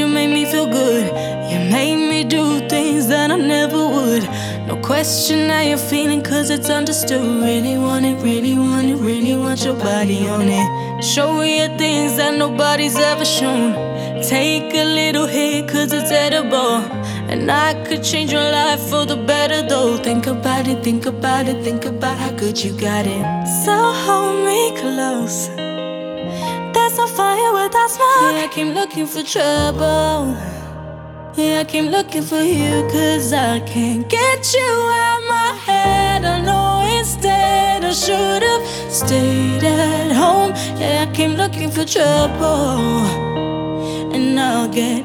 made me feel good. You made me do things that I never would. No question how you're feeling, cause it's understood. Really want it, really want it, really want your body on it. Show you things that nobody's ever shown. Take a little hit, cause it's edible. And I could change your life for the better though. Think about it, think about it, think about how good you got it. So hold me close. There's no fire without smoke. Yeah, I came looking for trouble. Yeah, I came looking for you, cause I can't get you out my head. I know instead I should've stayed at home. Yeah, I came looking for trouble, and I'll get